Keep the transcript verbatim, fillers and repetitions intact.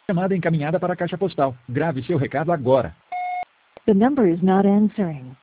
Chamada encaminhada para a caixa postal. Grave seu recado agora. The number is not answering.